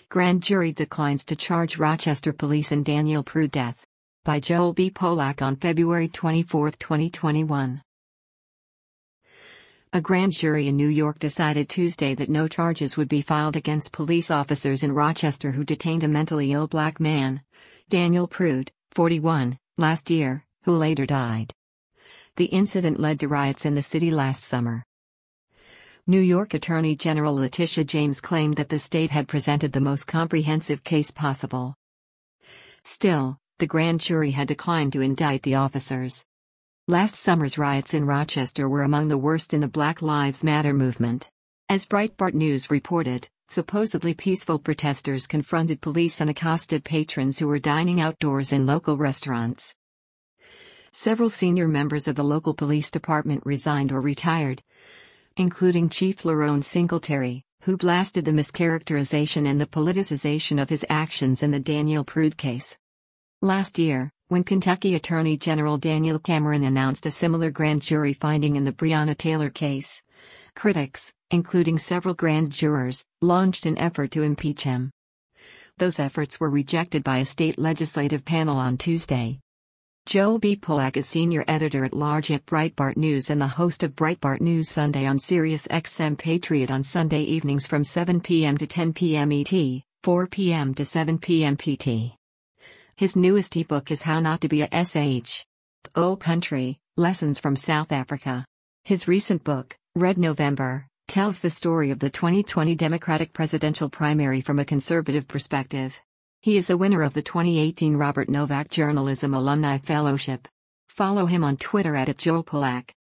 Grand jury declines to charge Rochester police in Daniel Prude death. By Joel B. Polak on February 24, 2021. A grand jury in New York decided Tuesday that no charges would be filed against police officers in Rochester who detained a mentally ill black man, Daniel Prude, 41, last year, who later died. The incident led to riots in the city last summer. New York Attorney General Letitia James claimed that the state had presented the most comprehensive case possible. Still, the grand jury had declined to indict the officers. Last summer's riots in Rochester were among the worst in the Black Lives Matter movement. As Breitbart News reported, supposedly peaceful protesters confronted police and accosted patrons who were dining outdoors in local restaurants. Several senior members of the local police department resigned or retired, including Chief Lerone Singletary, who blasted the mischaracterization and the politicization of his actions in the Daniel Prude case. Last year, when Kentucky Attorney General Daniel Cameron announced a similar grand jury finding in the Breonna Taylor case, critics, including several grand jurors, launched an effort to impeach him. Those efforts were rejected by a state legislative panel on Tuesday. Joel B. Polak is senior editor-at-large at Breitbart News and the host of Breitbart News Sunday on Sirius XM Patriot on Sunday evenings from 7 p.m. to 10 p.m. ET, 4 p.m. to 7 p.m. PT. His newest ebook is How Not to Be a SH. The Old Country, Lessons from South Africa. His recent book, Red November, tells the story of the 2020 Democratic presidential primary from a conservative perspective. He is a winner of the 2018 Robert Novak Journalism Alumni Fellowship. Follow him on Twitter @JoelPolak.